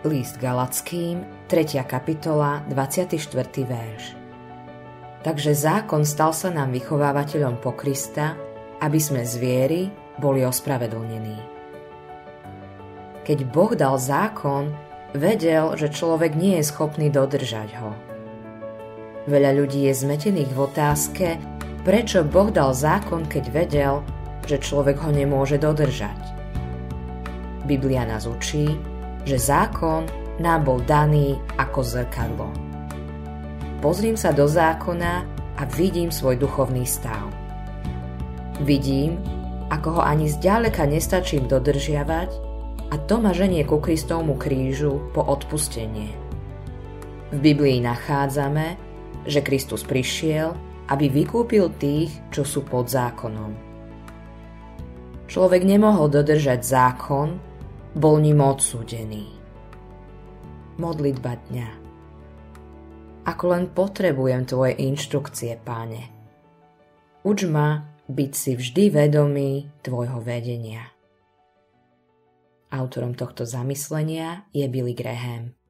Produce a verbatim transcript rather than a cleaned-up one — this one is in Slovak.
List Galackým, tretia kapitola, dvadsiaty štvrtý verš. Takže zákon stal sa nám vychovávateľom po Krista, aby sme z viery boli ospravedlnení. Keď Boh dal zákon, vedel, že človek nie je schopný dodržať ho. Veľa ľudí je zmetených v otázke, prečo Boh dal zákon, keď vedel, že človek ho nemôže dodržať. Biblia nás učí, že zákon nám bol daný ako zrkadlo. Pozriem sa do zákona a vidím svoj duchovný stav. Vidím, ako ho ani zďaleka nestačím dodržiavať a to ma ženie ku Kristovmu krížu po odpustenie. V Biblii nachádzame, že Kristus prišiel, aby vykúpil tých, čo sú pod zákonom. Človek nemohol dodržať zákon, bol ním odsúdený. Modlitba dňa. Ako len potrebujem tvoje inštrukcie, Pane. Uč ma byť si vždy vedomý tvojho vedenia. Autorom tohto zamyslenia je Billy Graham.